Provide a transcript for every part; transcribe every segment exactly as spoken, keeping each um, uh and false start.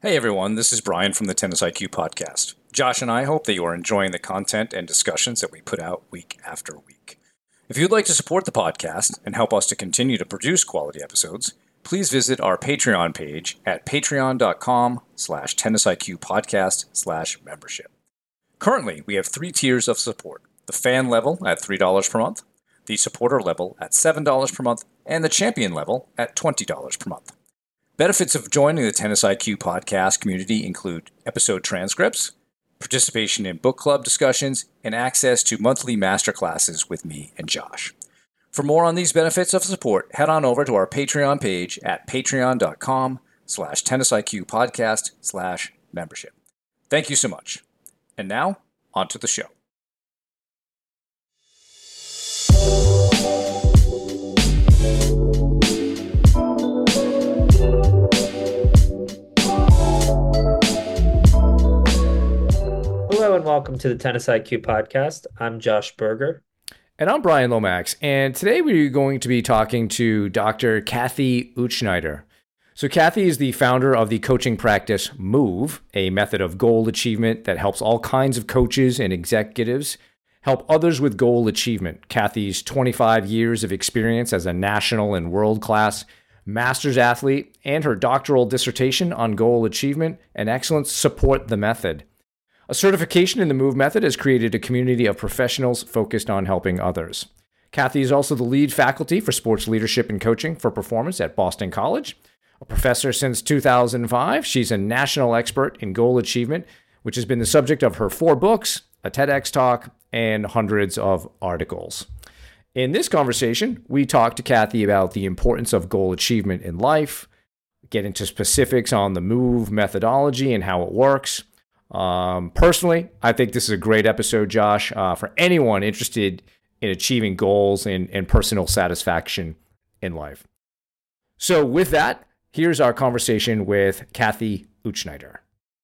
Hey everyone, this is Brian from the Tennis I Q podcast. Josh and I hope that you are enjoying the content and discussions that we put out week after week. If you'd like to support the podcast and help us to continue to produce quality episodes, please visit our Patreon page at patreon.com slash tennisiqpodcast slash membership. Currently, we have three tiers of support. The fan level at three dollars per month, the supporter level at seven dollars per month, and the champion level at twenty dollars per month. Benefits of joining the Tennis I Q podcast community include episode transcripts, participation in book club discussions, and access to monthly masterclasses with me and Josh. For more on these benefits of support, head on over to our Patreon page at patreon.com slash tennisiqpodcast slash membership. Thank you so much. And now, on to the show. Hello and welcome to the Tennis I Q podcast. I'm Josh Berger. And I'm Brian Lomax. And today we're going to be talking to Doctor Kathy Utzschneider. So Kathy is the founder of the coaching practice Move, a method of goal achievement that helps all kinds of coaches and executives help others with goal achievement. Kathy's twenty-five years of experience as a national and world-class master's athlete and her doctoral dissertation on goal achievement and excellence support the method. A certification in the Move method has created a community of professionals focused on helping others. Kathy is also the lead faculty for sports leadership and coaching for performance at Boston College. A professor since two thousand five, she's a national expert in goal achievement, which has been the subject of her four books, a TEDx talk, and hundreds of articles. In this conversation, we talk to Kathy about the importance of goal achievement in life, get into specifics on the Move methodology and how it works. Um, personally, I think this is a great episode, Josh, uh, for anyone interested in achieving goals and, and personal satisfaction in life. So with that, here's our conversation with Kathy Utzschneider.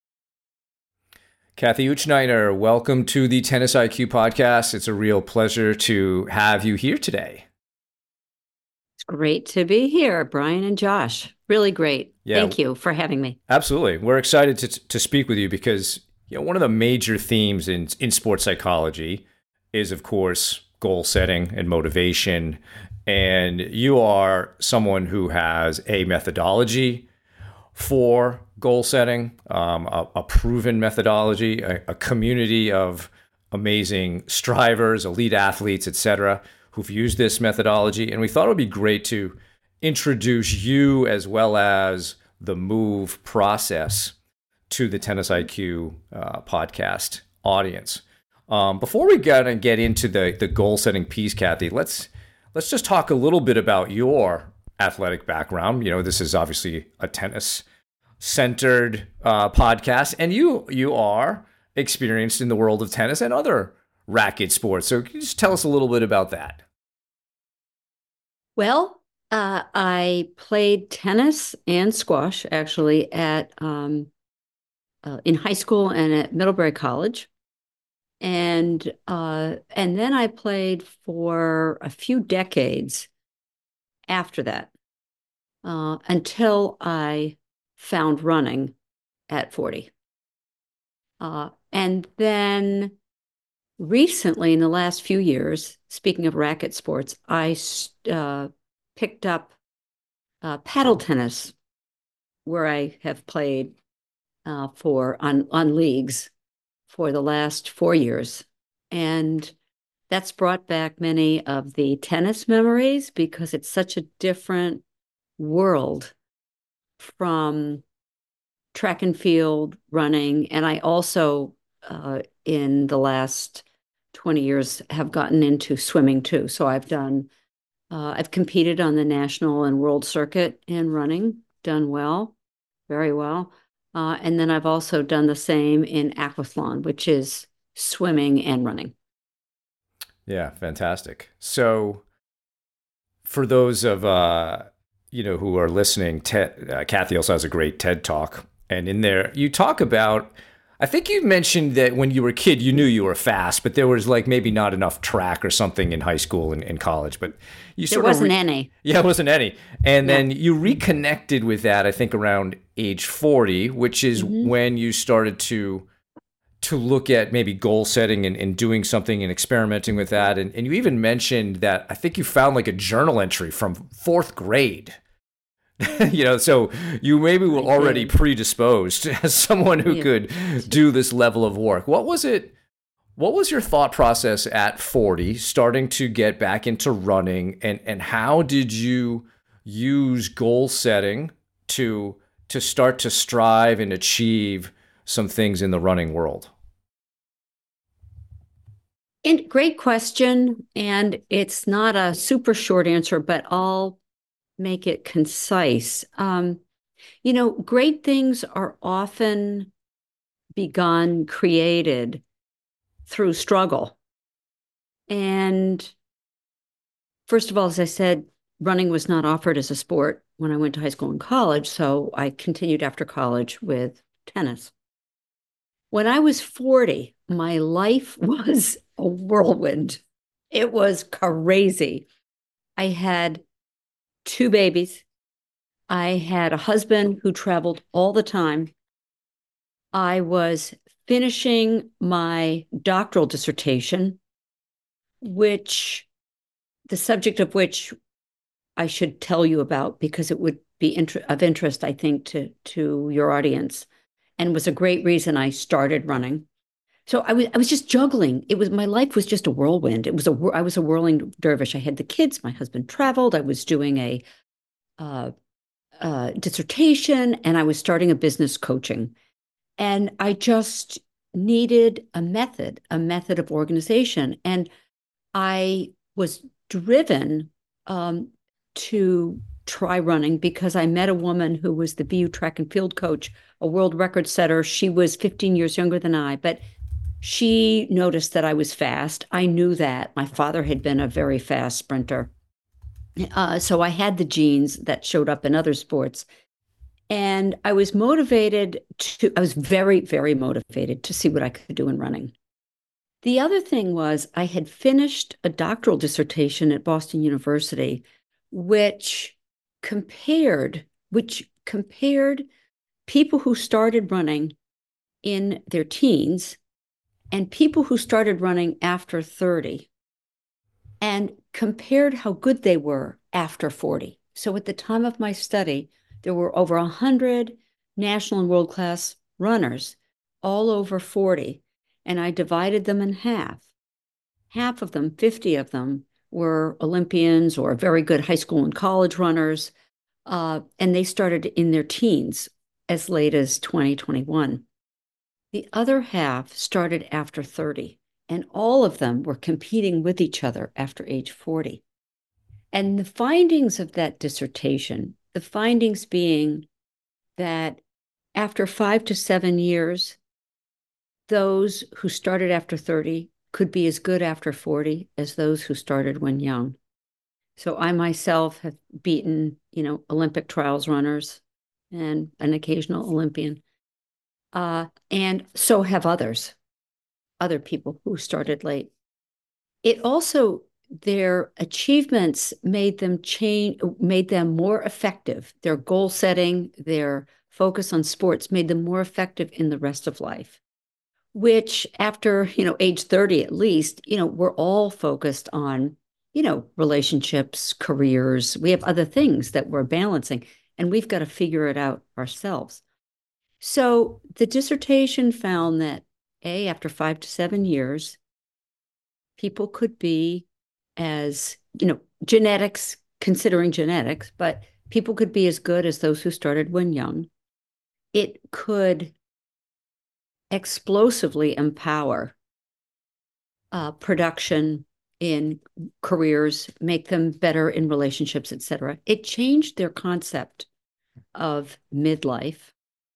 Kathy Utzschneider, welcome to the Tennis I Q podcast. It's a real pleasure to have you here today. It's great to be here, Brian and Josh. Really great. Yeah. Thank you for having me. Absolutely. We're excited to to speak with you because, you know, one of the major themes in, in sports psychology is, of course, goal setting and motivation. And you are someone who has a methodology for goal setting, um, a, a proven methodology, a, a community of amazing strivers, elite athletes, et cetera, who've used this methodology. And we thought it would be great to introduce you as well as the Move process to the Tennis I Q uh, podcast audience. Um, before we get and get into the the goal setting piece, Kathy, let's let's just talk a little bit about your athletic background. You know, this is obviously a tennis centered uh, podcast, and you you are experienced in the world of tennis and other racket sports. So can you just tell us a little bit about that? Well, uh, I played tennis and squash actually at um, uh, in high school and at Middlebury College, and uh, and then I played for a few decades after that uh, until I found running at forty, uh, and then recently, in the last few years, speaking of racket sports, I uh, picked up uh, paddle tennis, where I have played uh, for on on leagues for the last four years, and that's brought back many of the tennis memories because it's such a different world from track and field running, and I also uh, in the last twenty years have gotten into swimming too. So I've done, uh, I've competed on the national and world circuit in running, done well, very well. Uh, and then I've also done the same in aquathlon, which is swimming and running. Yeah, fantastic. So for those of, uh, you know, who are listening, Ted, uh, Kathy also has a great TED Talk. And in there, you talk about I think you mentioned that when you were a kid, you knew you were fast, but there was like maybe not enough track or something in high school and in college. But you There sort of wasn't re- any. yeah, it wasn't any. And Yeah. then you reconnected with that, I think, around age forty, which is Mhm. when you started to to look at maybe goal setting and, and doing something and experimenting with that. And, and you even mentioned that I think you found like a journal entry from fourth grade. You know, so you maybe were I already did. predisposed as someone who Yeah. could do this level of work. What was it? What was your thought process at forty, starting to get back into running, and and how did you use goal setting to to start to strive and achieve some things in the running world? And great question. And it's not a super short answer, but I'll make it concise. Um, you know, great things are often begun, created through struggle. And first of all, as I said, running was not offered as a sport when I went to high school and college. So I continued after college with tennis. When I was forty, my life was a whirlwind. It was crazy. I had two babies. I had a husband who traveled all the time. I was finishing my doctoral dissertation, which the subject of which I should tell you about because it would be inter- of interest, I think, to to your audience, and was a great reason I started running. So I was I was just juggling. It was my life was just a whirlwind. It was a I was a whirling dervish. I had the kids. My husband traveled. I was doing a uh, uh, dissertation, and I was starting a business coaching. And I just needed a method, a method of organization. And I was driven um, to try running because I met a woman who was the B U track and field coach, a world record setter. She was fifteen years younger than I, but she noticed that I was fast. I knew that. My father had been a very fast sprinter. Uh, so I had the genes that showed up in other sports. And I was motivated to, I was very, very motivated to see what I could do in running. The other thing was I had finished a doctoral dissertation at Boston University, which compared, which compared people who started running in their teens and people who started running after thirty and compared how good they were after forty. So at the time of my study, there were over one hundred national and world class runners, all over forty. And I divided them in half. Half of them, fifty of them, were Olympians or very good high school and college runners. Uh, and they started in their teens as late as twenty twenty-one. The other half started after thirty, and all of them were competing with each other after age forty. And the findings of that dissertation, the findings being that after five to seven years, those who started after thirty could be as good after forty as those who started when young. So I myself have beaten, you know, Olympic trials runners and an occasional Olympian. Uh, and so have others, other people who started late. It also, their achievements made them change, made them more effective. Their goal setting, their focus on sports made them more effective in the rest of life, which after, you know, age thirty at least, you know, we're all focused on, you know, relationships, careers. We have other things that we're balancing, and we've got to figure it out ourselves. So the dissertation found that A, after five to seven years, people could be as, you know, genetics, considering genetics, but people could be as good as those who started when young. It could explosively empower uh, production in careers, make them better in relationships, et cetera. It changed their concept of midlife.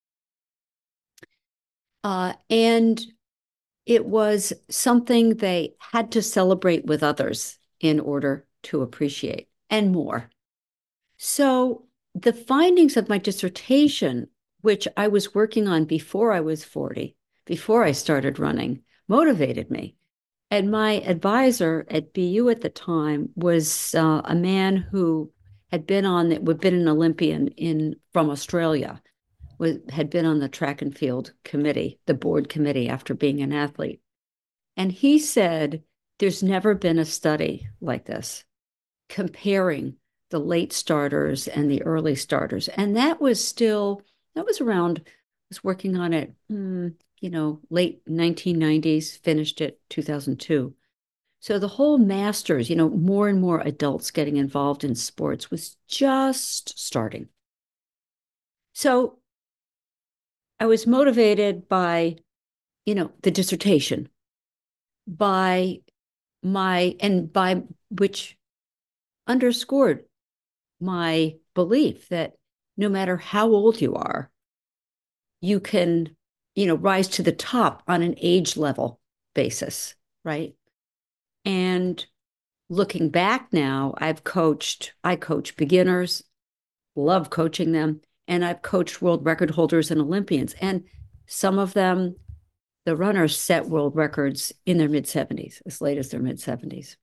Uh, and it was something they had to celebrate with others in order to appreciate and more. So the findings of my dissertation, which I was working on before I was forty, before I started running motivated me. And my advisor at B U at the time was uh, a man who had been on, had been an Olympian in from Australia, was, had been on the track and field committee, the board committee after being an athlete. And he said, there's never been a study like this comparing the late starters and the early starters. And that was still, that was around, I was working on it, hmm, you know, late nineteen nineties, finished it two thousand two. So the whole masters, you know, more and more adults getting involved in sports was just starting. So I was motivated by, you know, the dissertation, by my, and by which underscored my belief that no matter how old you are, you can, you know, rise to the top on an age level basis, right? And looking back now, I've coached, I coach beginners, love coaching them, and I've coached world record holders and Olympians. And some of them, the runners set world records in their mid seventies, as late as their mid seventies.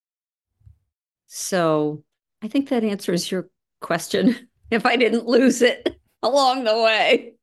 So I think that answers your question if I didn't lose it along the way.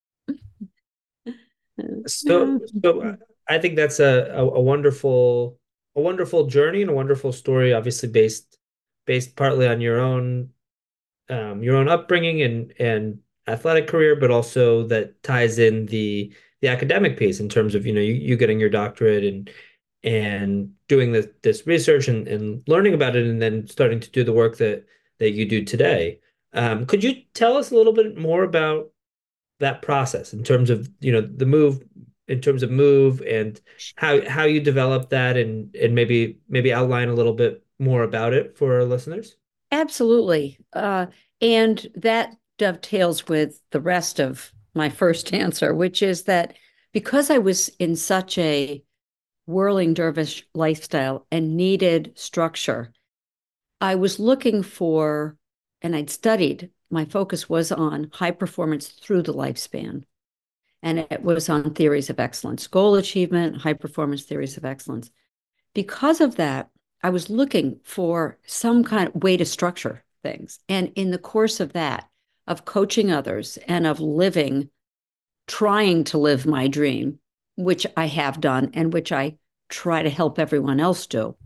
So, so I think that's a, a, a wonderful, a wonderful journey and a wonderful story, obviously based based partly on your own um, your own upbringing and and athletic career, but also that ties in the the academic piece in terms of, you know, you, you getting your doctorate and and doing this this research and, and learning about it and then starting to do the work that that you do today. Um, could you tell us a little bit more about that process in terms of, you know, the move, in terms of move and how how you develop that and and maybe maybe outline a little bit more about it for our listeners? Absolutely. Uh, and that dovetails with the rest of my first answer, which is that because I was in such a whirling dervish lifestyle and needed structure, I was looking for, and I'd studied, my focus was on high performance through the lifespan. And it was on theories of excellence, goal achievement, high performance theories of excellence. Because of that, I was looking for some kind of way to structure things. And in the course of that, of coaching others and of living, trying to live my dream, which I have done and which I try to help everyone else do,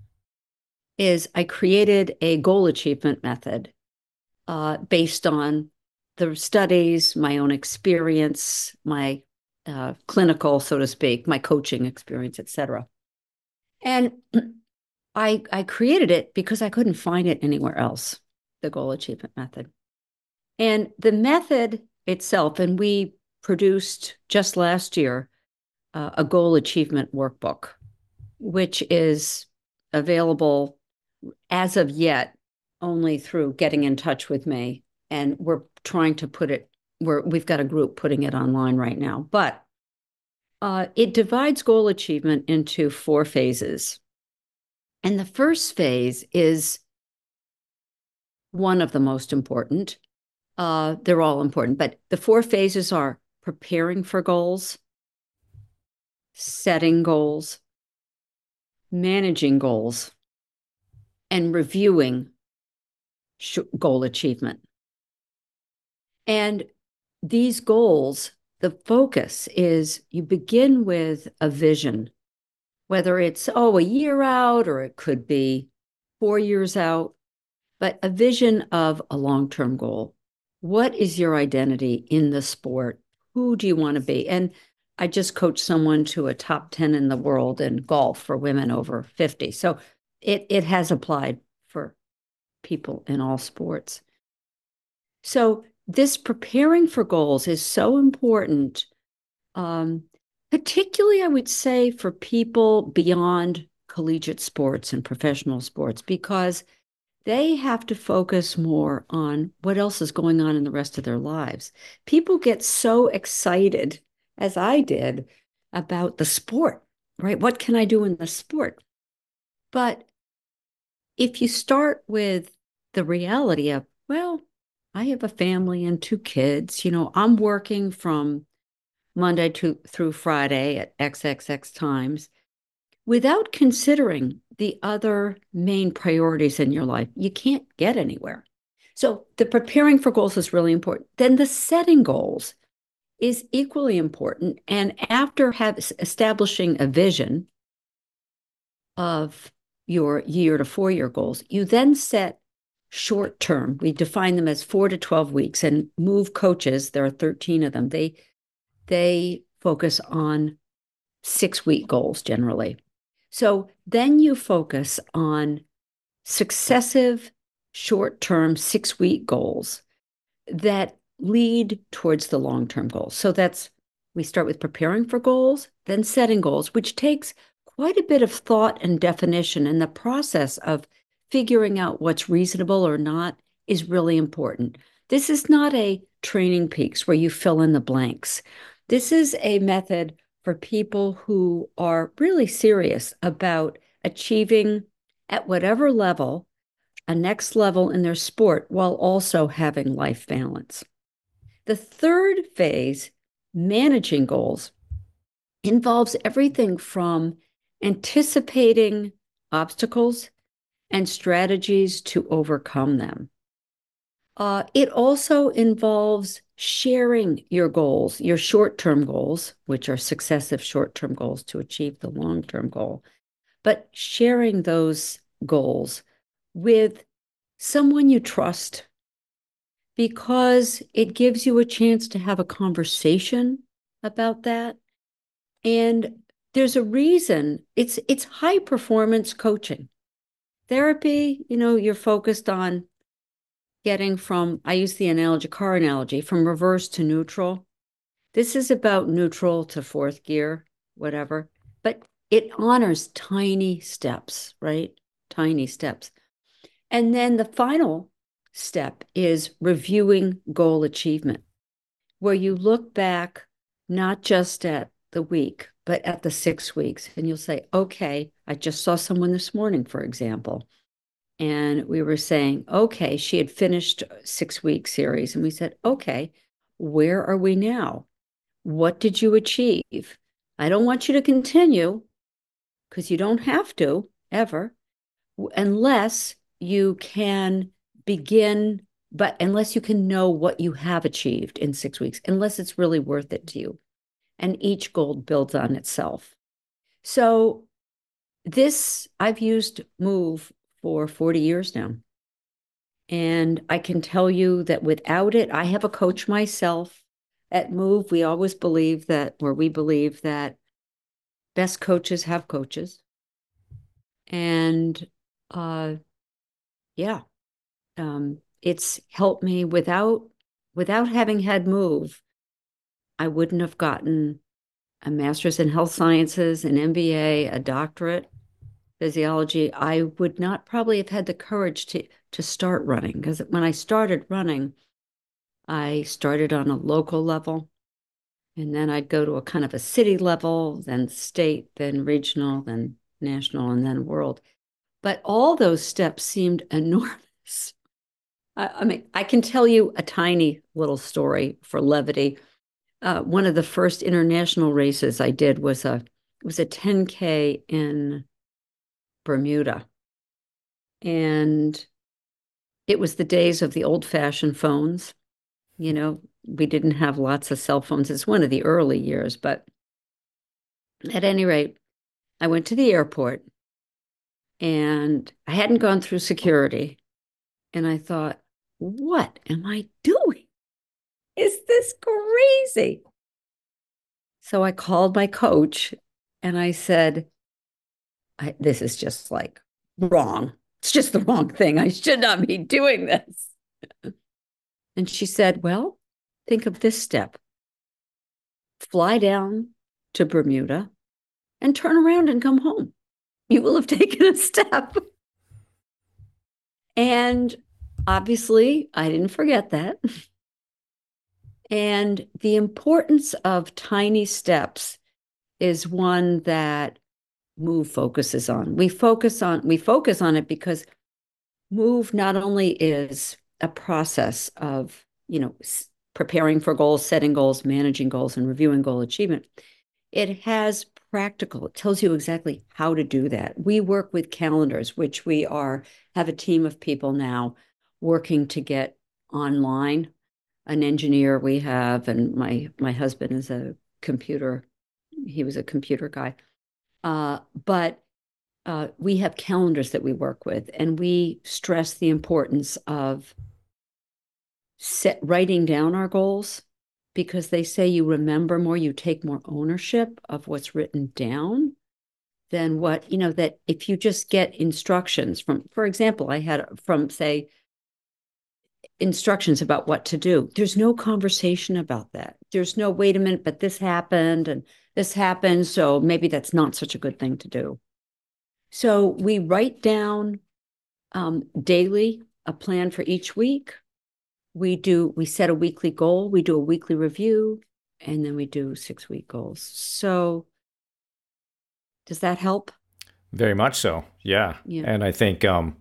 is I created a goal achievement method uh, based on the studies, my own experience, my uh, clinical, so to speak, my coaching experience, et cetera. And I, I created it because I couldn't find it anywhere else, the goal achievement method. And the method itself, and we produced just last year uh, a goal achievement workbook, which is available as of yet only through getting in touch with me. And we're trying to put it, we're, we've got a group putting it online right now. But uh, it divides goal achievement into four phases. And the first phase is one of the most important. Uh, they're all important, but the four phases are preparing for goals, setting goals, managing goals, and reviewing goal achievement. And these goals, the focus is you begin with a vision, whether it's, oh, a year out, or it could be four years out, but a vision of a long-term goal. What is your identity in the sport? Who do you want to be? And I just coached someone to a top ten in the world in golf for women over fifty. So it, it has applied for people in all sports. So this preparing for goals is so important, um, particularly, I would say, for people beyond collegiate sports and professional sports, because they have to focus more on what else is going on in the rest of their lives. People get so excited, as I did, about the sport, right? What can I do in the sport? But if you start with the reality of, well, I have a family and two kids, you know, I'm working from Monday to, through Friday at X X X times, without considering the other main priorities in your life, you can't get anywhere. So the preparing for goals is really important. Then the setting goals is equally important. And after have, establishing a vision of your year to four year goals, you then set short term. We define them as four to twelve weeks, and MOVE coaches, there are thirteen of them. They, they focus on six week goals generally. So then you focus on successive short term six week goals that lead towards the long term goals. So that's, we start with preparing for goals, then setting goals, which takes quite a bit of thought and definition. And the process of figuring out what's reasonable or not is really important. This is not a training peaks where you fill in the blanks. This is a method for people who are really serious about achieving at whatever level a next level in their sport while also having life balance. The third phase, managing goals, involves everything from anticipating obstacles and strategies to overcome them. Uh, it also involves sharing your goals, your short-term goals, which are successive short-term goals to achieve the long-term goal, but sharing those goals with someone you trust, because it gives you a chance to have a conversation about that. And there's a reason it's it's high performance coaching. Therapy, you know, you're focused on getting from, I use the analogy, car analogy, from reverse to neutral. This is about neutral to fourth gear, whatever, but it honors tiny steps, right? Tiny steps. And then the final step is reviewing goal achievement, where you look back not just at the week, but at the six weeks. And you'll say, okay, I just saw someone this morning, for example, and we were saying, okay, she had finished a six-week series. And we said, okay, where are we now? What did you achieve? I don't want you to continue, because you don't have to ever, unless you can begin, but unless you can know what you have achieved in six weeks, unless it's really worth it to you. And each goal builds on itself. So this, I've used MOVE for forty years now. And I can tell you that without it, I have a coach myself. At MOVE, we always believe that, or we believe that best coaches have coaches. And uh, yeah, um, it's helped me. Without, without having had MOVE, I wouldn't have gotten a master's in health sciences, an M B A, a doctorate, physiology. I would not probably have had the courage to, to start running, because when I started running, I started on a local level, and then I'd go to a kind of a city level, then state, then regional, then national, and then world. But all those steps seemed enormous. I, I mean, I can tell you a tiny little story for levity. Uh, one of the first international races I did was a it was a ten K in Bermuda, and it was the days of the old-fashioned phones. You know, we didn't have lots of cell phones. It's one of the early years, but at any rate, I went to the airport, and I hadn't gone through security, and I thought, what am I doing? Is this crazy? So I called my coach and I said, I, this is just like wrong. It's just the wrong thing. I should not be doing this. And she said, well, think of this step. Fly down to Bermuda and turn around and come home. You will have taken a step. And obviously, I didn't forget that. And the importance of tiny steps is one that MOVE focuses on. We focus on we focus on it because MOVE not only is a process of, you know, preparing for goals, setting goals, managing goals, and reviewing goal achievement. It has practical. It tells you exactly how to do that. We work with calendars, which we are have a team of people now working to get online. An engineer we have, and my my husband is a computer. He was a computer guy. Uh, but uh, we have calendars that we work with, and we stress the importance of set, writing down our goals, because they say you remember more, you take more ownership of what's written down than what, you know, that if you just get instructions from, for example, I had from, say, instructions about what to do. There's no conversation about that. There's no, wait a minute, but this happened and this happened, so maybe that's not such a good thing to do. So we write down um, daily a plan for each week. We do, we set a weekly goal, we do a weekly review, and then we do six-week goals. So does that help? Very much so. Yeah. Yeah. And I think um,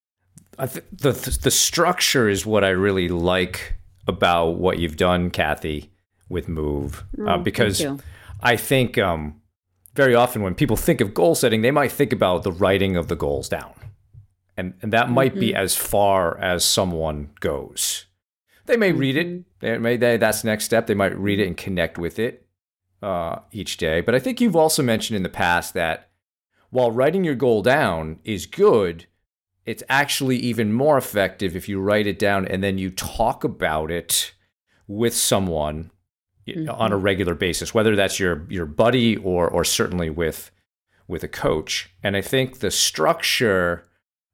I th- the the structure is what I really like about what you've done, Kathy, with Move, Oh, uh, thank because you. I think um, very often when people think of goal setting, they might think about the writing of the goals down, and and that might be Mhm. as far as someone goes. They may read it. Mhm. They may they, that's the next step. They might read it and connect with it uh, each day. But I think you've also mentioned in the past that while writing your goal down is good, it's actually even more effective if you write it down and then you talk about it with someone on a Mhm. regular basis, whether that's your your buddy or or certainly with with a coach. And I think the structure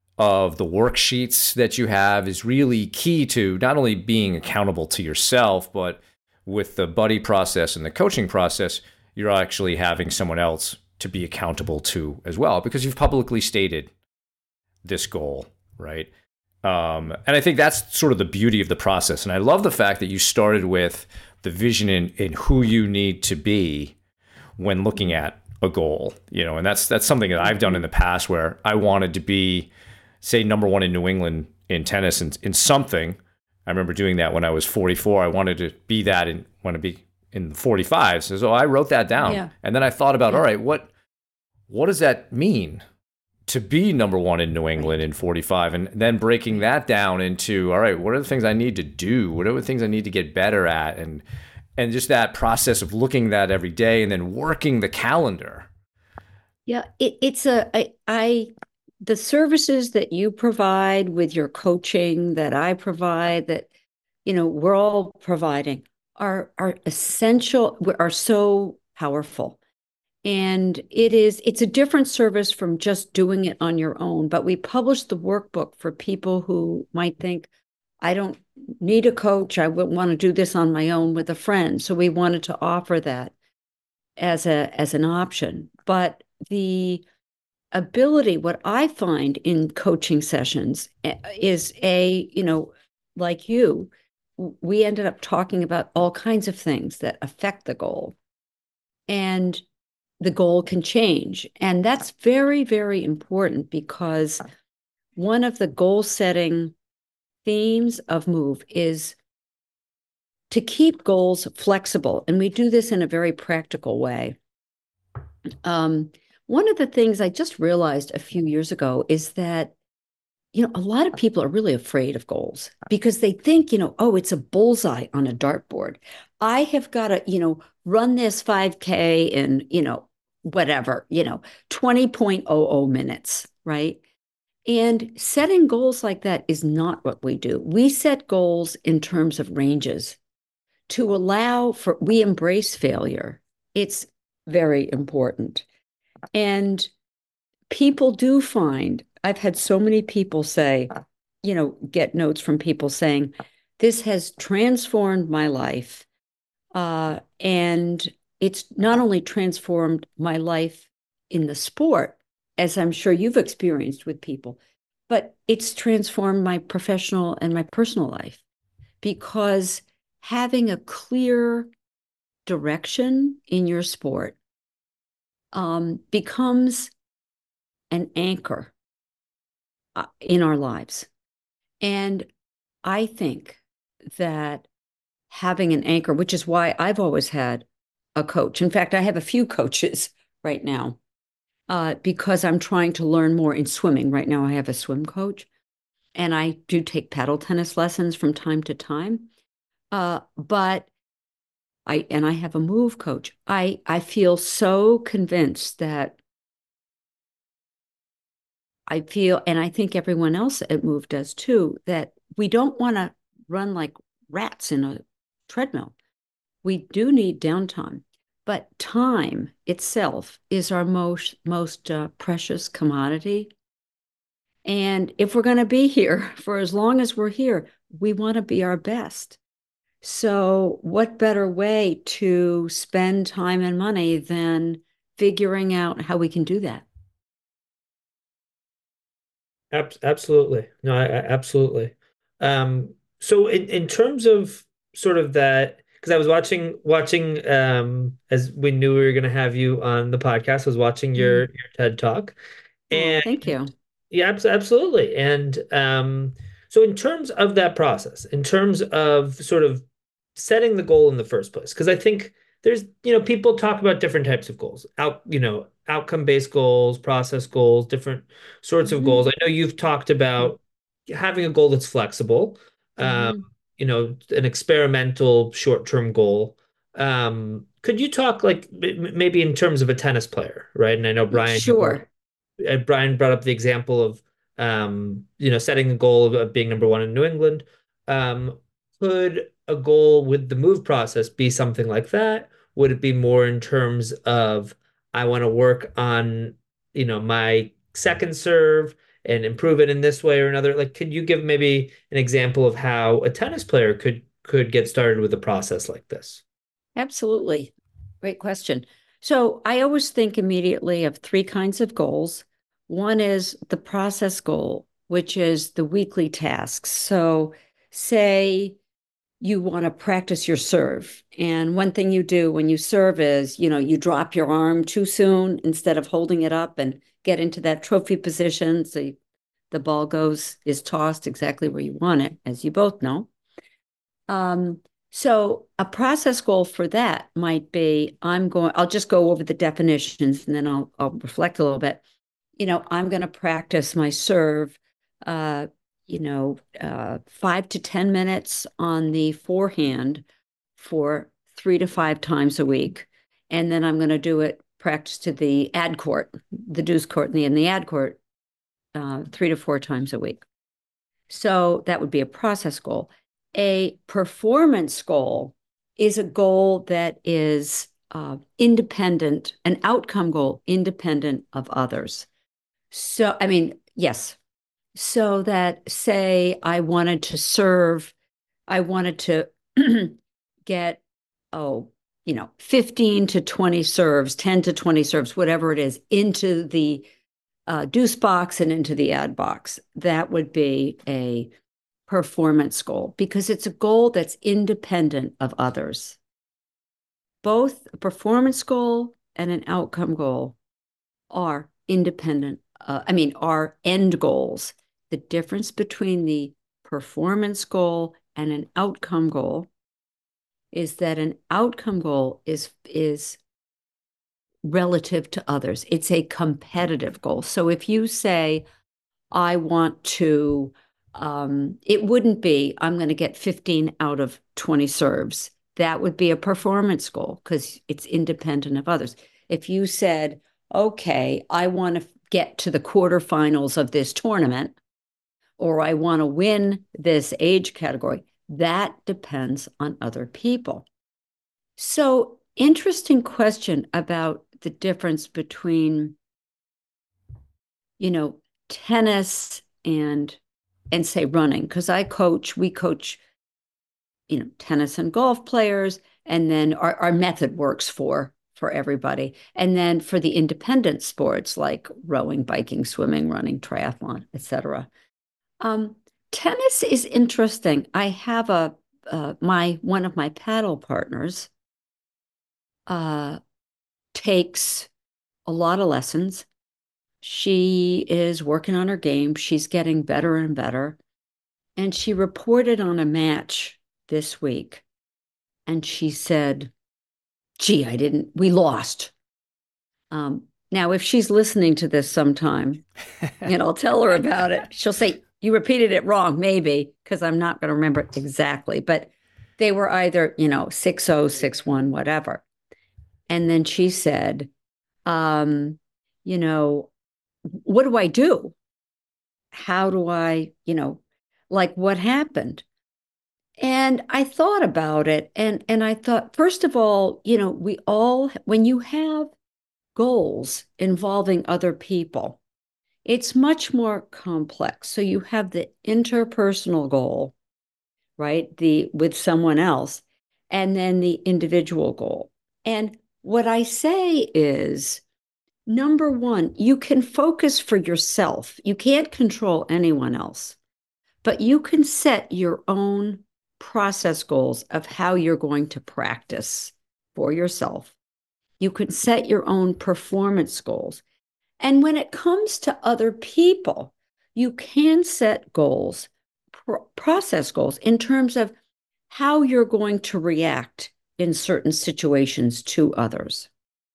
of the worksheets that you have is really key to not only being accountable to yourself, but with the buddy process and the coaching process, you're actually having someone else to be accountable to as well, because you've publicly stated this goal, right? Um, and I think that's sort of the beauty of the process. And I love the fact that you started with the vision in, in who you need to be when looking at a goal, you know, and that's that's something that I've done in the past where I wanted to be, say, number one in New England in tennis and in something. I remember doing that when I was forty-four. I wanted to be that and want to be in the forty-fives. So, so I wrote that down. Yeah. And then I thought about, Yeah. all right, what what does that mean to be number one in New England in forty-five? And then breaking that down into, all right, what are the things I need to do? What are the things I need to get better at? And and just that process of looking at that every day and then working the calendar. Yeah, it, it's a I, I the services that you provide with your coaching, that I provide, that you know we're all providing, are are essential, are so powerful. And it is it's a different service from just doing it on your own. But we publish the workbook for people who might think, I don't need a coach, I would want to do this on my own with a friend. So we wanted to offer that as a as an option. But the ability, what I find in coaching sessions eh, is a, you know, like you, we ended up talking about all kinds of things that affect the goal. And the goal can change. And that's very, very important, because one of the goal setting themes of Move is to keep goals flexible. And we do this in a very practical way. Um, one of the things I just realized a few years ago is that, you know, a lot of people are really afraid of goals because they think, you know, oh, it's a bullseye on a dartboard. I have got to, you know, run this five K in, you know, whatever, you know, twenty point zero zero minutes, right? And setting goals like that is not what we do. We set goals in terms of ranges to allow for, we embrace failure. It's very important. And people do find, I've had so many people say, you know, get notes from people saying, this has transformed my life. Uh, and it's not only transformed my life in the sport, as I'm sure you've experienced with people, but it's transformed my professional and my personal life, because having a clear direction in your sport um, becomes an anchor uh, in our lives. And I think that having an anchor, which is why I've always had a coach. In fact, I have a few coaches right now uh, because I'm trying to learn more in swimming. Right now, I have a swim coach, and I do take paddle tennis lessons from time to time. Uh, but I and I have a move coach. I I feel so convinced that I feel, and I think everyone else at Move does too, that we don't want to run like rats in a treadmill. We do need downtime, but time itself is our most most uh, precious commodity. And if we're going to be here for as long as we're here, we want to be our best. So, what better way to spend time and money than figuring out how we can do that? Ab absolutely. No, I, I absolutely. Um, so in, in terms of sort of that, because I was watching watching um as we knew we were going to have you on the podcast, I was watching your Mm. your TED Talk. Oh, And thank you. yeah, abs absolutely. And um, so in terms of that process, in terms of sort of setting the goal in the first place, because I think there's, you know, people talk about different types of goals, out, you know, outcome-based goals, process goals, different sorts of goals. Hmm. I know you've talked about having a goal that's flexible, um, Hmm. you know, an experimental short-term goal. Um, could you talk like m- maybe in terms of a tennis player, right? And I know Brian, you brought Sure. uh, Brian brought up the example of um, you know, setting a goal of, of being number one in New England. Um, could a goal with the move process be something like that? Would it be more in terms of I want to work on, you know, my second serve and improve it in this way or another? Like, could you give maybe an example of how a tennis player could could get started with a process like this? Absolutely. Great question. So I always think immediately of three kinds of goals. One is the process goal, which is the weekly tasks. So, say you want to practice your serve. And one thing you do when you serve is, you know, you drop your arm too soon instead of holding it up and get into that trophy position. So the ball goes, is tossed exactly where you want it, as you both know. Um, so a process goal for that might be I'm going, I'll just go over the definitions and then I'll, I'll reflect a little bit. You know, I'm going to practice my serve, uh, you know, uh, five to ten minutes on the forehand for three to five times a week. And then I'm going to do it practice to the ad court, the deuce court and the, and the ad court uh, three to four times a week. So that would be a process goal. A performance goal is a goal that is uh, independent, an outcome goal independent of others. So, I mean, yes. So that, say, I wanted to serve, I wanted to get, oh, you know, fifteen to twenty serves, ten to twenty serves, whatever it is, into the uh, deuce box and into the ad box. That would be a performance goal because it's a goal that's independent of others. Both a performance goal and an outcome goal are independent, uh, I mean, are end goals. The difference between the performance goal and an outcome goal is that an outcome goal is, is relative to others. It's a competitive goal. So if you say, I want to, um, it wouldn't be, I'm going to get fifteen out of twenty serves. That would be a performance goal because it's independent of others. If you said, okay, I want to get to the quarterfinals of this tournament, or I want to win this age category, that depends on other people. So, interesting question about the difference between, you know, tennis and and say running, because I coach, we coach, you know, tennis and golf players, and then our, our method works for for everybody. And then for the independent sports like rowing, biking, swimming, running, triathlon, et cetera. Um, tennis is interesting. I have a uh, my one of my paddle partners uh, takes a lot of lessons. She is working on her game. She's getting better and better. And she reported on a match this week And she said, gee, I didn't, we lost. Um, now, if she's listening to this sometime, and I'll tell her about it, she'll say, you repeated it wrong, maybe, because I'm not going to remember it exactly. But they were either, you know, six oh, six one, whatever. And then she said, um, you know, what do I do? How do I, you know, like what happened? And I thought about it, and and I thought, first of all, you know, we all, when you have goals involving other people, it's much more complex. So you have the interpersonal goal, right? The with someone else, and then the individual goal. And what I say is, number one, you can focus for yourself. You can't control anyone else, but you can set your own process goals of how you're going to practice for yourself. You can set your own performance goals. And when it comes to other people, you can set goals, pro- process goals in terms of how you're going to react in certain situations to others.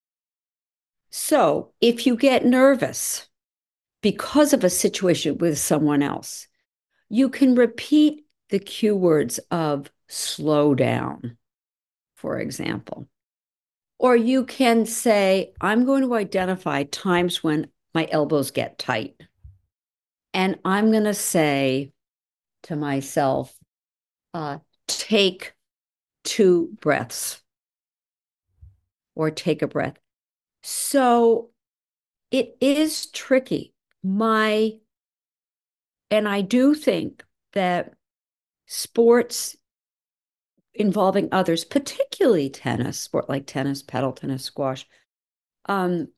So if you get nervous because of a situation with someone else, you can repeat the cue words of slow down, for example. Or you can say, I'm going to identify times when my elbows get tight. And I'm going to say to myself, uh, take two breaths or take a breath. So it is tricky. My, and I do think that sports involving others, particularly tennis, sport like tennis, paddle tennis, squash, um,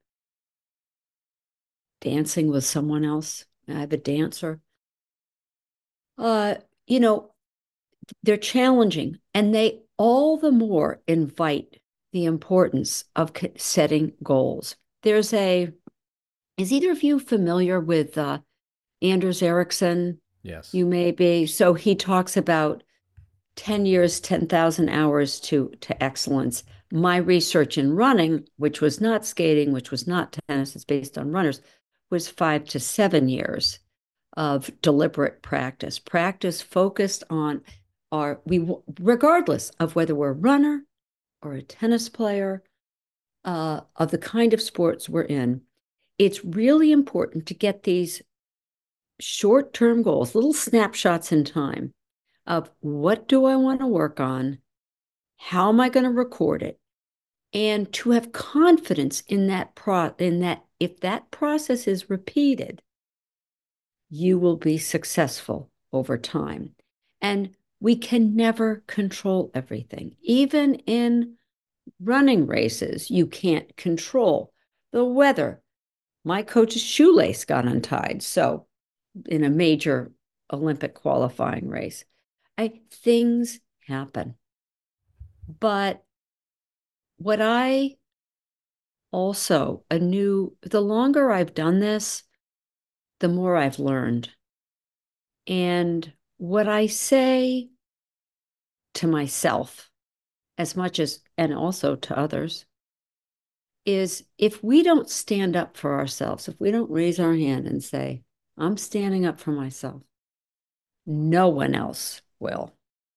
dancing with someone else. I have a dancer. Uh, you know, they're challenging, and they all the more invite the importance of setting goals. There's a, is either of you familiar with uh, Anders Ericsson? Yes. You may be. So he talks about ten years, ten thousand hours to, to excellence. My research in running, which was not skating, which was not tennis, it's based on runners, was five to seven years of deliberate practice, practice focused on our, we, regardless of whether we're a runner or a tennis player, uh, of the kind of sports we're in, it's really important to get these short-term goals, little snapshots in time of what do I want to work on? How am I going to record it? And to have confidence in that pro in that if that process is repeated, you will be successful over time. And we can never control everything. Even in running races, you can't control the weather. My coach's shoelace got untied. So in a major Olympic qualifying race, I, things happen. But what I also, a new, the longer I've done this, the more I've learned. And what I say to myself, as much as, and also to others, is if we don't stand up for ourselves, if we don't raise our hand and say, I'm standing up for myself, no one else will.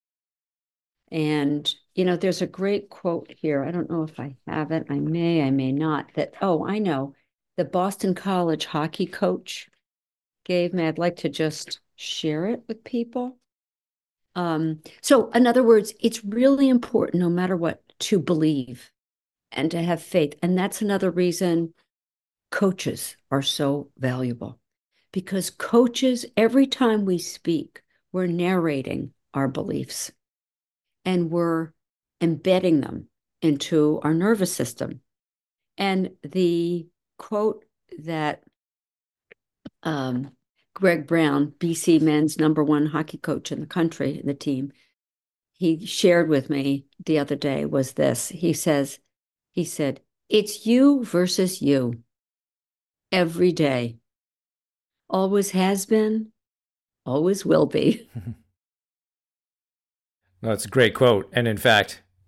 And, you know, there's a great quote here. I don't know if I have it. I may, I may not. That, oh, I know. The Boston College hockey coach gave me. I'd like to just share it with people. Um, so, in other words, it's really important, no matter what, to believe and to have faith. And that's another reason coaches are so valuable. Because coaches, every time we speak, we're narrating our beliefs and we're embedding them into our nervous system. And the quote that um, Greg Brown, B C men's number one hockey coach in the country, in the team, he shared with me the other day was this. He says, he said, it's you versus you every day. Always has been, always will be. No, it's a great quote. And in fact,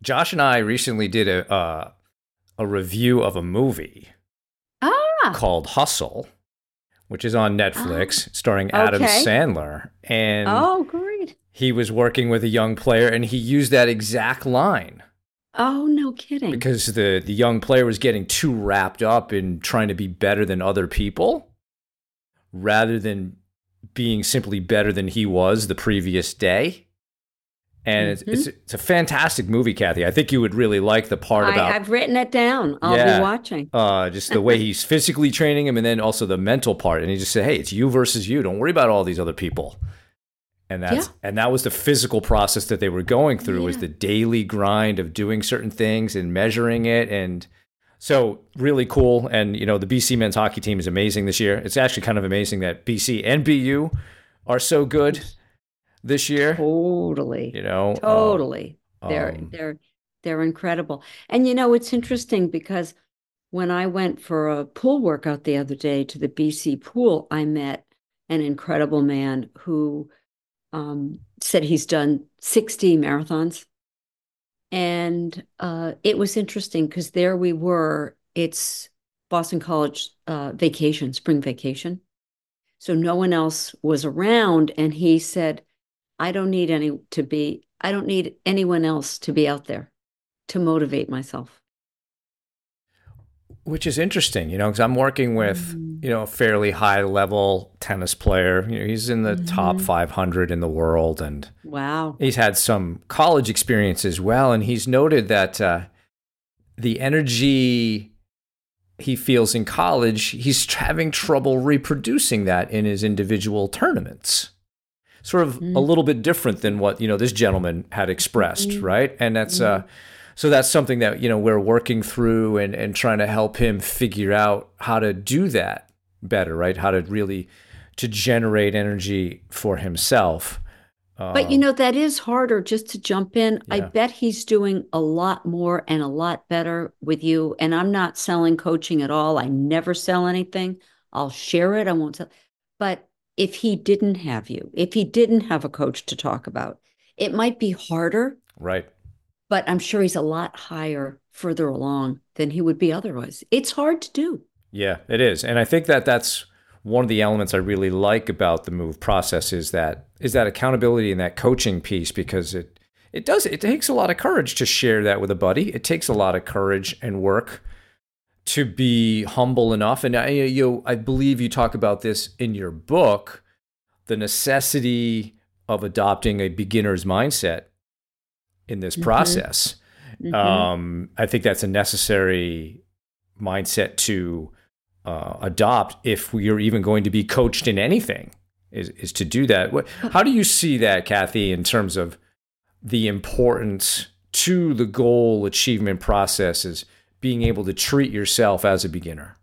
Josh and I recently did a uh, a review of a movie Ah, called Hustle, which is on ah, Netflix, starring Adam okay. Sandler. And Oh, great. he was working with a young player, and he used that exact line Oh, no kidding. because the, the young player was getting too wrapped up in trying to be better than other people rather than being simply better than he was the previous day. And it's, Hmm. it's it's a fantastic movie, Kathy. I think you would really like the part I, about I've written it down. I'll be yeah, watching. uh, just the way he's physically training him, and then also the mental part. And he just said, "Hey, it's you versus you. Don't worry about all these other people." And Yeah, that's and that was the physical process that they were going through, was yeah. the daily grind of doing certain things and measuring it. And so really cool. And you know, the B C men's hockey team is amazing this year. It's actually kind of amazing that B C and B U are so good this year. Totally. You know, um, Totally. They're um, they're they're incredible. And you know, it's interesting because when I went for a pool workout the other day to the B C pool, I met an incredible man who um, said he's done sixty marathons. And uh, it was interesting because there we were. It's Boston College uh, vacation, spring vacation. So no one else was around. And he said, I don't need any to be, I don't need anyone else to be out there to motivate myself. which is interesting, you know, because I'm working with, Mm. you know, a fairly high level tennis player. You know, he's in the top Hmm. five hundred in the world, and Wow. he's had some college experience as well. And he's noted that uh, the energy he feels in college, he's having trouble reproducing that in his individual tournaments. Sort of a Mm. little bit different than what, you know, this gentleman had expressed, Mm. right? And that's uh Mm. so that's something that, you know, we're working through and and trying to help him figure out how to do that better, right? How to really to generate energy for himself. But you Um know, that is harder just to jump in. I yeah. bet he's doing a lot more and a lot better with you. And I'm not selling coaching at all. I never sell anything. I'll share it. I won't sell. But if he didn't have you, if he didn't have a coach to talk about, it might be harder, Right. but I'm sure he's a lot higher, further along than he would be otherwise. It's hard to do. Yeah, it is. And I think that that's one of the elements I really like about the move process is that is that accountability and that coaching piece, because it it does it takes a lot of courage to share that with a buddy. It takes a lot of courage and work to be humble enough. And I, you I believe you talk about this in your book, the necessity of adopting a beginner's mindset in this Hmm. process. Hmm. Um, I think that's a necessary mindset to uh, adopt if we are even going to be coached in anything. Is is to do that. What, how do you see that, Kathy, in terms of the importance to the goal achievement process is being able to treat yourself as a beginner?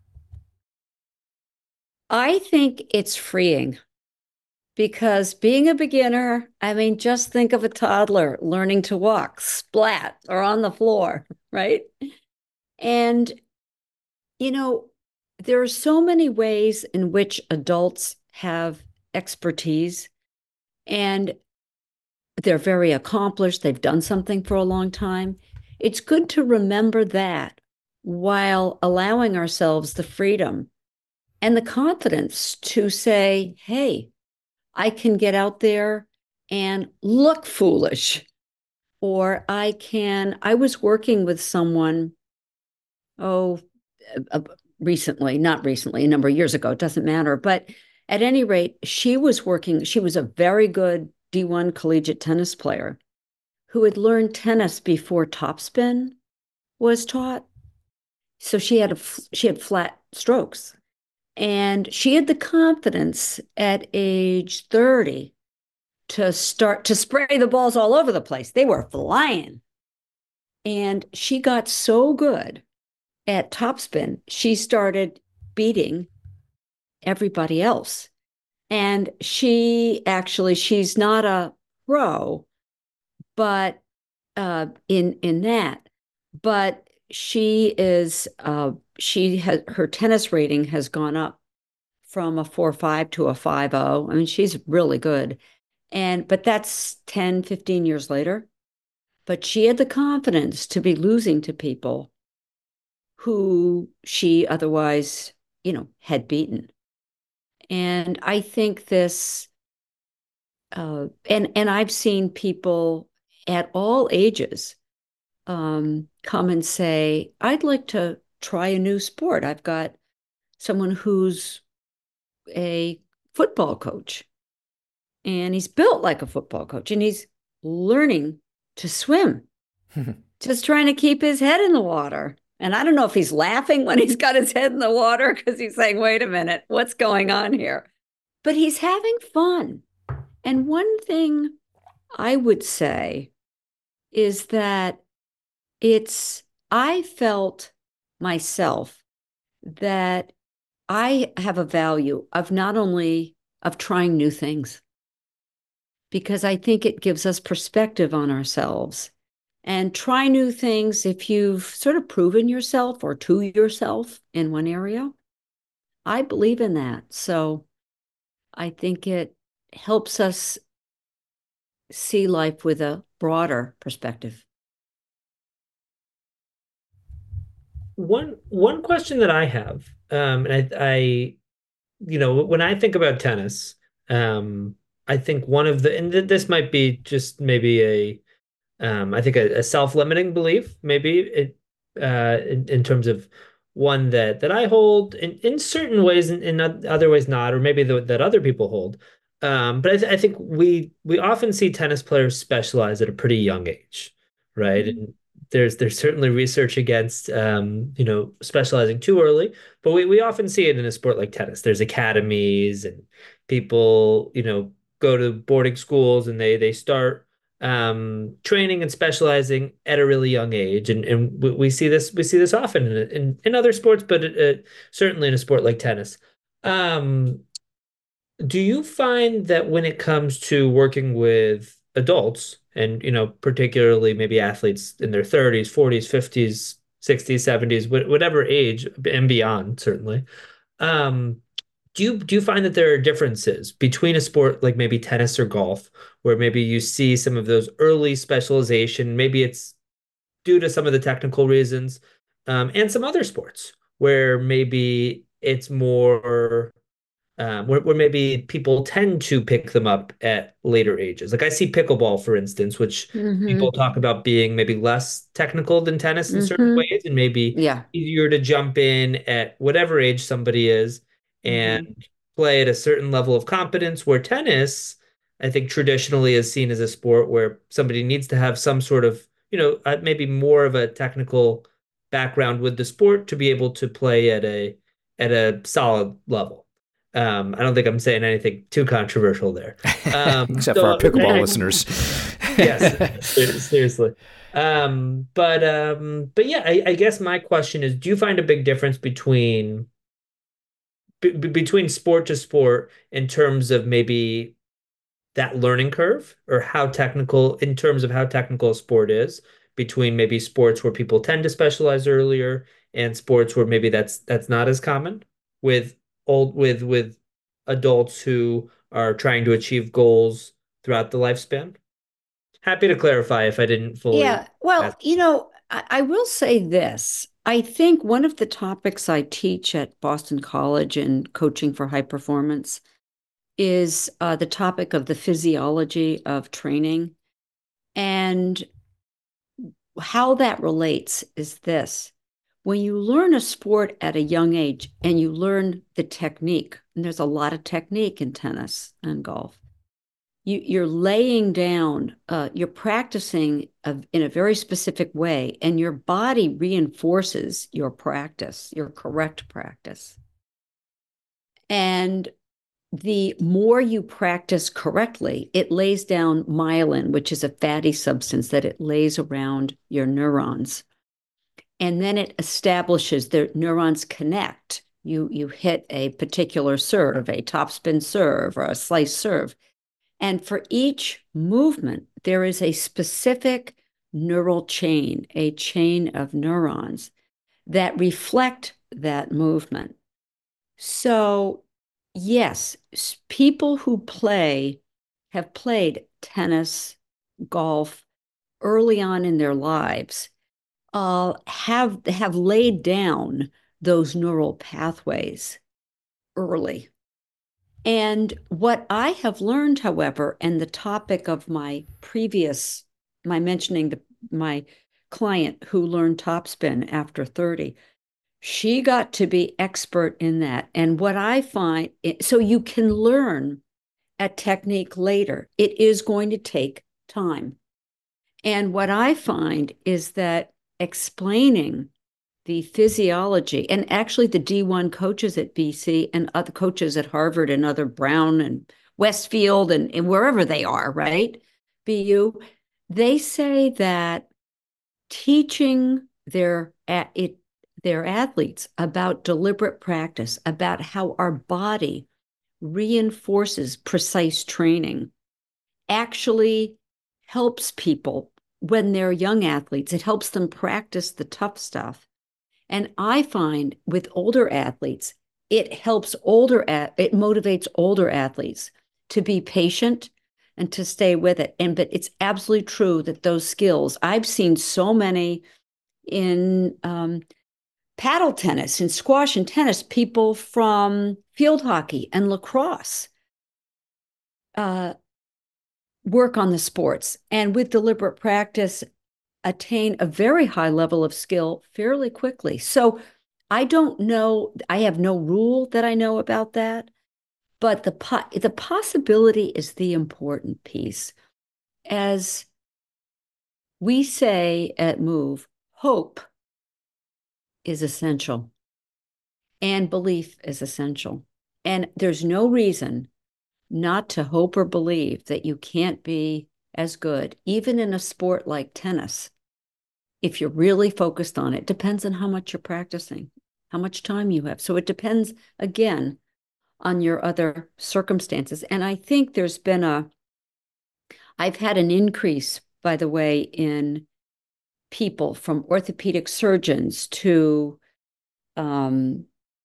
I think it's freeing. Because being a beginner, I mean, just think of a toddler learning to walk, splat, or on the floor, right? And, you know, there are so many ways in which adults have expertise and they're very accomplished. They've done something for a long time. It's good to remember that while allowing ourselves the freedom and the confidence to say, hey, I can get out there and look foolish. Or I can, I was working with someone, oh, uh, recently, not recently, a number of years ago, it doesn't matter. But at any rate, she was working, she was a very good D one collegiate tennis player who had learned tennis before topspin was taught. So she had a, she had flat strokes. And she had the confidence at age thirty to start to spray the balls all over the place. They were flying. And she got so good at topspin, she started beating everybody else. And she actually, she's not a pro, but uh, in in that, but she is uh, she has her tennis rating has gone up from a four five to a five oh. I mean, she's really good. And but that's ten, fifteen years later. but she had the confidence to be losing to people who she otherwise, you know, had beaten. And I think this, uh, and and I've seen people at all ages um, come and say, "I'd like to try a new sport." I've got someone who's a football coach, and he's built like a football coach, and he's learning to swim, just trying to keep his head in the water. And I don't know if he's laughing when he's got his head in the water because he's saying, wait a minute, what's going on here? But he's having fun. And one thing I would say is that it's, I felt myself that I have a value of not only of trying new things, because I think it gives us perspective on ourselves. And try new things if you've sort of proven yourself or to yourself in one area. I believe in that. So I think it helps us see life with a broader perspective. One one question that I have, um, and I, I, you know, when I think about tennis, um, I think one of the, and th this might be just maybe a, um, I think a, a self-limiting belief, maybe it, uh, in, in terms of one that that I hold in, in certain ways, and in other ways not, or maybe the, that other people hold. Um, but I, th I think we we often see tennis players specialize at a pretty young age, right? Mm-hmm. And there's there's certainly research against um, you know, specializing too early, but we, we often see it in a sport like tennis. There's academies and people, you know, go to boarding schools and they they start um, training and specializing at a really young age, and and we, we see this we see this often in in, in other sports, but uh, certainly in a sport like tennis. Um, do you find that when it comes to working with adults, and you know, particularly maybe athletes in their thirties, forties, fifties, sixties, seventies, wh- whatever age and beyond, certainly, um, do you do you find that there are differences between a sport like maybe tennis or golf, where maybe you see some of those early specialization, maybe it's due to some of the technical reasons, um, and some other sports where maybe it's more um, where, where maybe people tend to pick them up at later ages. Like I see pickleball, for instance, which people Mm-hmm. talk about being maybe less technical than tennis in certain Mm-hmm. ways, and maybe Yeah. easier to jump in at whatever age somebody is and Mm-hmm. play at a certain level of competence. Where tennis, I think traditionally is seen as a sport where somebody needs to have some sort of, you know, uh, maybe more of a technical background with the sport to be able to play at a at a solid level. Um, I don't think I'm saying anything too controversial there. Um, Except for so our pickleball I, listeners. yes, ser- seriously. Um, but um, but yeah, I, I guess my question is, do you find a big difference between b between sport to sport in terms of maybe that learning curve, or how technical, in terms of how technical a sport is, between maybe sports where people tend to specialize earlier and sports where maybe that's that's not as common, with old with with adults who are trying to achieve goals throughout the lifespan? Happy to clarify if I didn't fully Yeah. Well, ask. you know, I, I will say this. I think one of the topics I teach at Boston College in coaching for high performance is uh, the topic of the physiology of training. And how that relates is this. When you learn a sport at a young age and you learn the technique, and there's a lot of technique in tennis and golf, you, you're laying down, uh, you're practicing a, in a very specific way, and your body reinforces your practice, your correct practice. And the more you practice correctly, it lays down myelin, which is a fatty substance that it lays around your neurons. And then it establishes the neurons connect. You, you hit a particular serve, a topspin serve or a slice serve. And for each movement, there is a specific neural chain, a chain of neurons that reflect that movement. So, yes, people who play have played tennis, golf, early on in their lives uh, have have laid down those neural pathways early. And what I have learned, however, and the topic of my previous, my mentioning the, my client who learned topspin after thirty, she got to be expert in that. And what I find, so you can learn a technique later. It is going to take time. And what I find is that explaining the physiology, and actually the D one coaches at B C and other coaches at Harvard and other Brown and Westfield and, and wherever they are, right? B U, they say that teaching their it their athletes about deliberate practice, about how our body reinforces precise training, actually helps people when they're young athletes. It helps them practice the tough stuff. And I find with older athletes, it helps older, it motivates older athletes to be patient and to stay with it. And, but it's absolutely true that those skills, I've seen so many in um, paddle tennis and squash and tennis, people from field hockey and lacrosse uh, work on the sports, and with deliberate practice, attain a very high level of skill fairly quickly. So I don't know, I have no rule that I know about that, but the po- the possibility is the important piece. As we say at Move, hope is essential and belief is essential. And there's no reason not to hope or believe that you can't be as good, even in a sport like tennis. If you're really focused on it, depends on how much you're practicing, how much time you have. So it depends, again, on your other circumstances. And I think there's been a, I've had an increase, by the way, in people from orthopedic surgeons to um,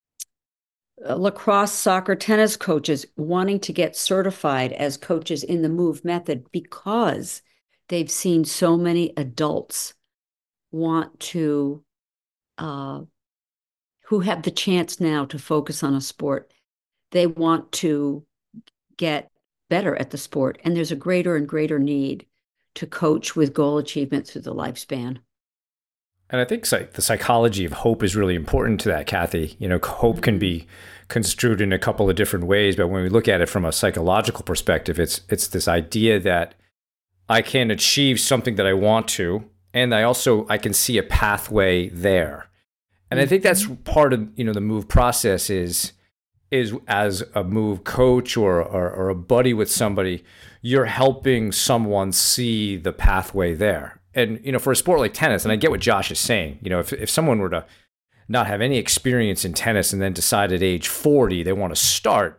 lacrosse, soccer, tennis coaches wanting to get certified as coaches in the Move method because they've seen so many adults want to, uh, who have the chance now to focus on a sport. They want to get better at the sport. And there's a greater and greater need to coach with goal achievement through the lifespan. And I think the psychology of hope is really important to that, Kathy. You know, hope can be construed in a couple of different ways, but when we look at it from a psychological perspective, it's it's this idea that I can achieve something that I want to, and I also I can see a pathway there. And I think that's part of, you know, the Move process is is as a Move coach or, or or a buddy with somebody, you're helping someone see the pathway there. And, you know, for a sport like tennis, and I get what Josh is saying, you know, if if someone were to not have any experience in tennis and then decide at age forty they want to start,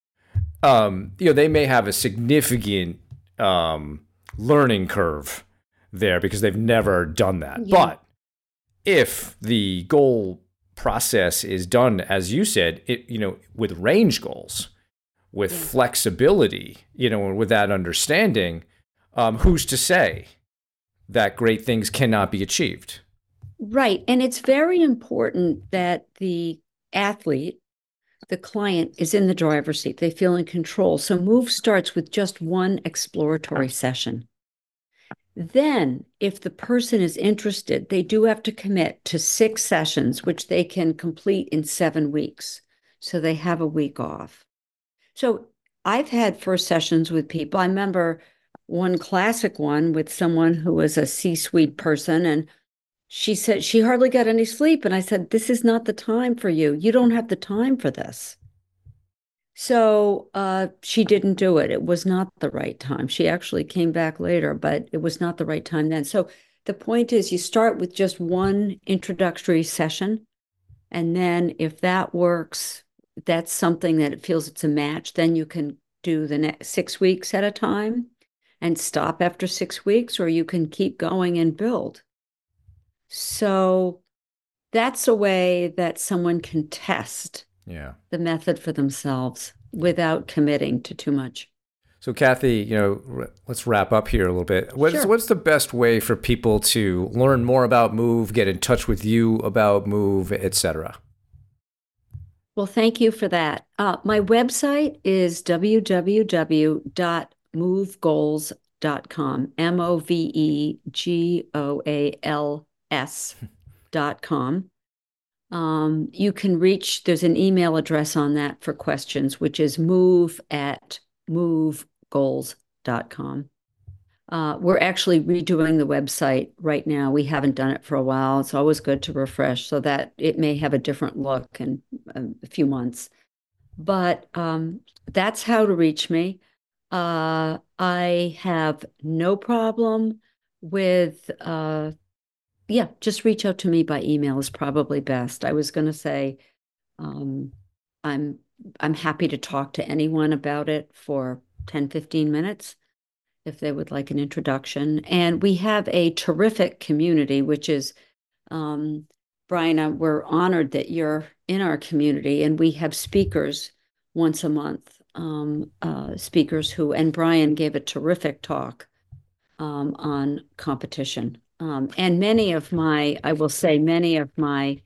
um, you know, they may have a significant um, learning curve there because they've never done that. Yeah. But if the goal process is done, as you said, it, you know, with range goals, with yeah. flexibility, you know, and with that understanding, um, who's to say that great things cannot be achieved? Right. And it's very important that the athlete, the client, is in the driver's seat. They feel in control. So Move starts with just one exploratory session. Then, if the person is interested, they do have to commit to six sessions, which they can complete in seven weeks. So they have a week off. So I've had first sessions with people. I remember one classic one with someone who was a C-suite person, and she said she hardly got any sleep. And I said, this is not the time for you. You don't have the time for this. So uh, she didn't do it. It was not the right time. She actually came back later, but it was not the right time then. So the point is, you start with just one introductory session. And then if that works, that's something that it feels it's a match, then you can do the next six weeks at a time and stop after six weeks, or you can keep going and build. So that's a way that someone can test yeah. the method for themselves without committing to too much. So, Kathy, you know, r- let's wrap up here a little bit. What's Sure. what's the best way for people to learn more about Move, get in touch with you about Move, et cetera? Well, thank you for that. Uh, my website is w w w dot move goals dot com, M O V E G O A L S dot com. Um, you can reach, there's an email address on that for questions, which is move at move goals dot com. Uh, we're actually redoing the website right now. We haven't done it for a while. It's always good to refresh so that it may have a different look in um, a few months. But um, that's how to reach me. Uh, I have no problem with, uh, yeah, just reach out to me by email is probably best. I was going to say, um, I'm I'm happy to talk to anyone about it for ten, fifteen minutes if they would like an introduction. And we have a terrific community, which is, um, Brian, uh, we're honored that you're in our community, and we have speakers once a month, um, uh, speakers who, and Brian gave a terrific talk um, on competition. Um, and many of my, I will say, many of my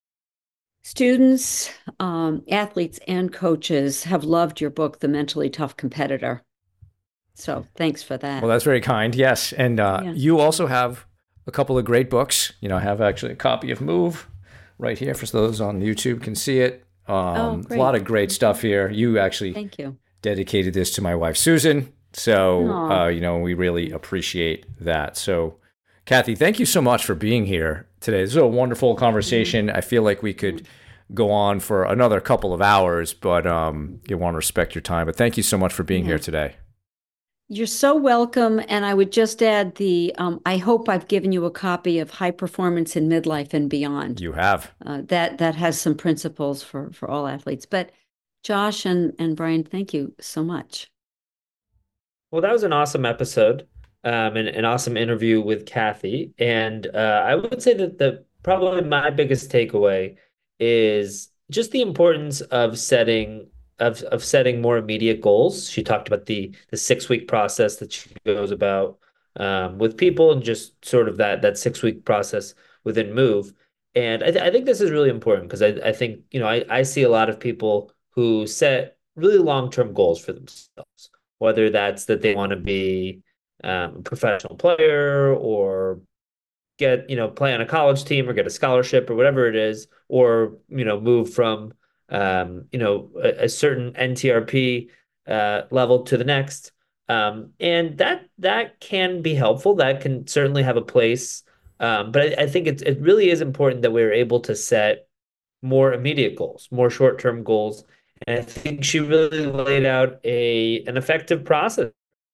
students, um, athletes, and coaches have loved your book, The Mentally Tough Competitor. So thanks for that. Well, that's very kind. Yes. And uh, Yeah. you also have a couple of great books. You know, I have actually a copy of Move right here for those on YouTube can see it. Um, Oh, a great. lot of great stuff here. You actually Thank you. dedicated this to my wife, Susan. So, Aw. uh, you know, we really appreciate that. So, Kathy, thank you so much for being here today. This is a wonderful conversation. I feel like we could go on for another couple of hours, but um, you want to respect your time. But thank you so much for being Yeah. here today. You're so welcome. And I would just add the, um, I hope I've given you a copy of High Performance in Midlife and Beyond. You have. Uh, that that has some principles for for all athletes. But Josh and and Brian, thank you so much. Well, that was an awesome episode, um, and an awesome interview with Kathy. And uh, I would say that the probably my biggest takeaway is just the importance of setting of of setting more immediate goals. She talked about the the six week process that she goes about um, with people, and just sort of that that six week process within Move. And I, th I think this is really important because I, I think, you know, I, I see a lot of people who set really long-term goals for themselves, whether that's that they want to be um, a professional player, or get, you know, play on a college team, or get a scholarship, or whatever it is, or, you know, move from, um, you know, a, a certain N T R P uh, level to the next. Um, and that that can be helpful. That can certainly have a place. Um, but I, I think it's, it really is important that we're able to set more immediate goals, more short-term goals. And I think she really laid out a an effective process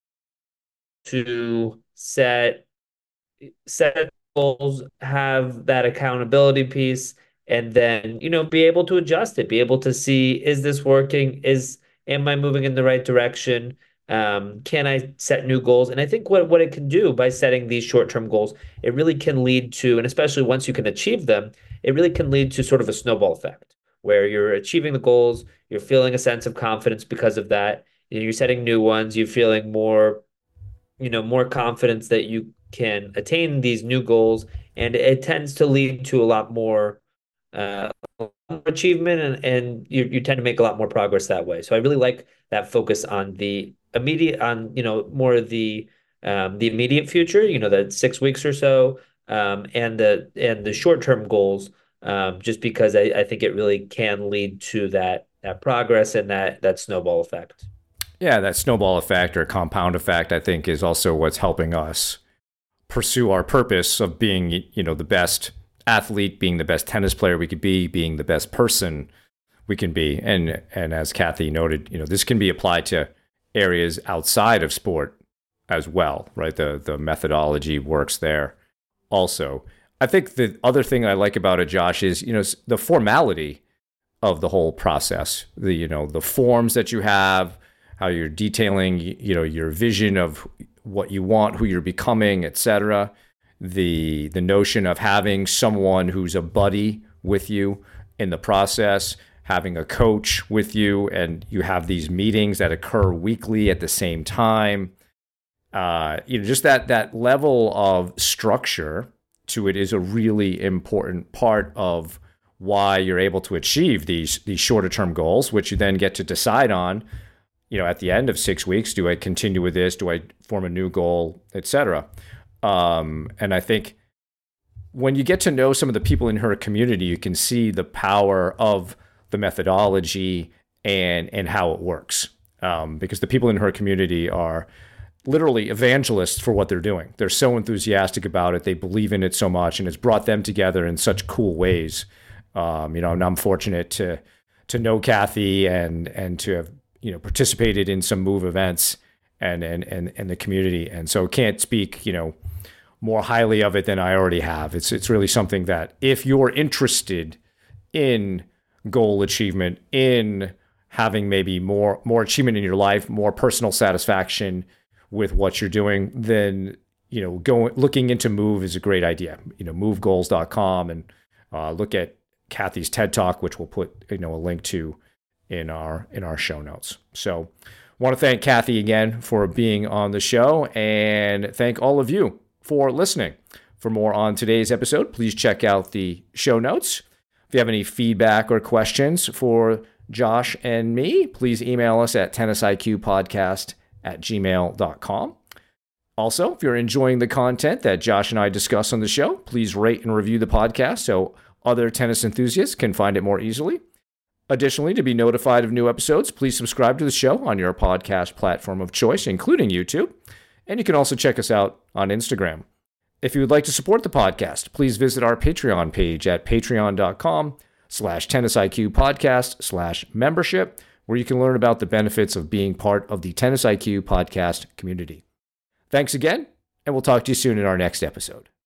to set set goals, have that accountability piece, and then, you know, be able to adjust it, be able to see, is this working? Is am I moving in the right direction? Um, can I set new goals? And I think what, what it can do by setting these short-term goals, it really can lead to, and especially once you can achieve them, it really can lead to sort of a snowball effect where you're achieving the goals, you're feeling a sense of confidence because of that, you're setting new ones, you're feeling more, you know, more confidence that you can attain these new goals, and it tends to lead to a lot more uh, achievement, and, and you, you tend to make a lot more progress that way. So I really like that focus on the immediate, on, you know, more of the um, the immediate future, you know, the six weeks or so, um, and the and the short-term goals, um, just because I, I think it really can lead to that that progress and that that snowball effect. Yeah, that snowball effect or compound effect, I think, is also what's helping us pursue our purpose of being, you know, the best athlete, being the best tennis player we could be, being the best person we can be. And and as Kathy noted, you know, this can be applied to areas outside of sport as well, right? The the methodology works there also. I think the other thing I like about it, Josh, is, you know, the formality of the whole process. The, you know, the forms that you have, how you're detailing, you know, your vision of what you want, who you're becoming, et cetera. The the notion of having someone who's a buddy with you in the process, having a coach with you, and you have these meetings that occur weekly at the same time. Uh, you know, just that that level of structure to it is a really important part of why you're able to achieve these these shorter term goals, which you then get to decide on. You know, at the end of six weeks, do I continue with this? Do I form a new goal, et cetera? Um, and I think when you get to know some of the people in her community, you can see the power of the methodology and and how it works. Um, because the people in her community are literally evangelists for what they're doing. They're so enthusiastic about it. They believe in it so much, and it's brought them together in such cool ways. Um, you know, and I'm fortunate to to know Kathy and and to have, you know, participated in some Move events and and and and the community. And so can't speak, you know, more highly of it than I already have. It's it's really something that if you're interested in goal achievement, in having maybe more more achievement in your life, more personal satisfaction with what you're doing, then, you know, going looking into Move is a great idea. You know, move goals dot com, and uh, look at Kathy's TED Talk, which we'll put, you know, a link to in our in our show notes. So want to thank Kathy again for being on the show, and thank all of you for listening. For more on today's episode, please check out the show notes. If you have any feedback or questions for Josh and me, please email us at tennis I Q podcast at gmail dot com. Also, if you're enjoying the content that Josh and I discuss on the show, please rate and review the podcast so other tennis enthusiasts can find it more easily. Additionally, to be notified of new episodes, please subscribe to the show on your podcast platform of choice, including YouTube. And you can also check us out on Instagram. If you would like to support the podcast, please visit our Patreon page at patreon dot com slash tennis I Q podcast slash membership, where you can learn about the benefits of being part of the Tennis I Q podcast community. Thanks again, and we'll talk to you soon in our next episode.